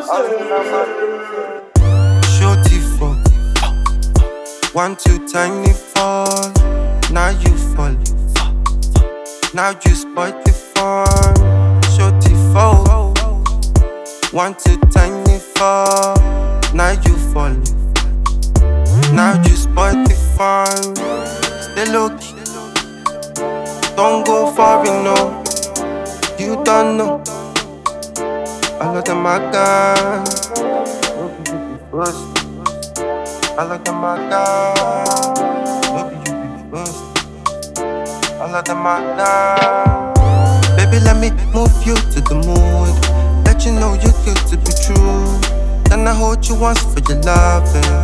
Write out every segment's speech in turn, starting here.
Shorty for 1, 2 tiny fall. Now you fall. Now you spoiled the fun. Shorty fall. 1, 2 tiny fall. Now you fall. Now you spoiled the fun. Stay low key. Don't go far enough. You don't know. All of them are gone. Maybe you be first. All of them are gone. Maybe you be first. All of them are gone. Baby, let me move you to the mood. Let you know you're good to be true. Then I hold you once for your loving.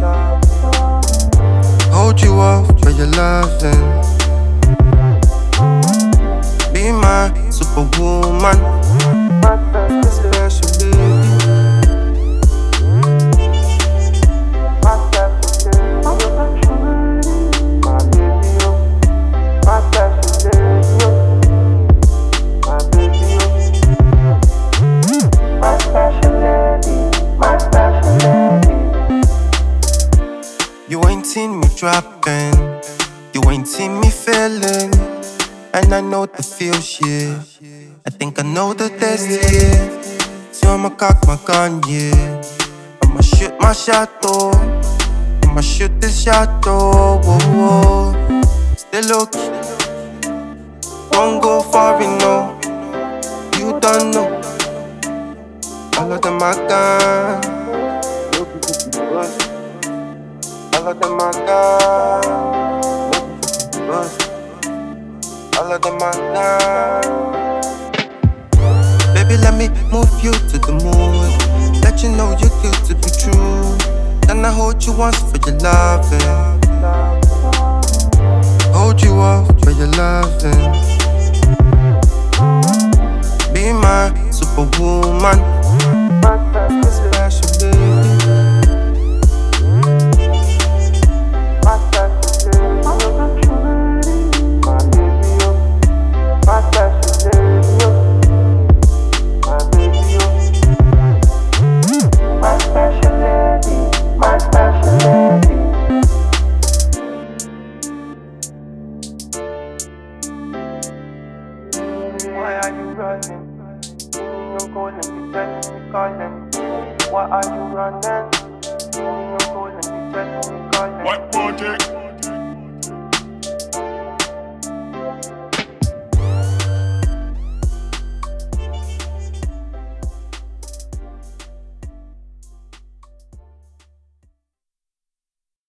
Hold you off for your loving. Be my superwoman. My special lady. My special lady. My baby, oh. My special lady, oh. My baby, oh. My special lady. My special lady. You ain't seen me dropping. You ain't seen me failing. And I know the feel shit. I think I know the test, yeah. So I'ma cock my gun, yeah. I'ma shoot my shot, though. I'ma shoot this shot, though. Whoa, whoa. Stay low key. Don't go far enough. You don't know. All of them are gone. All of them are gone. All of them are gone. Baby, let me move you to the mood. Let you know you're good to be true. Then I hold you once for your loving. Hold you off for your loving. Be my superwoman. My special lady. Why are you running? You're calling me, texting me, calling. Why are you running?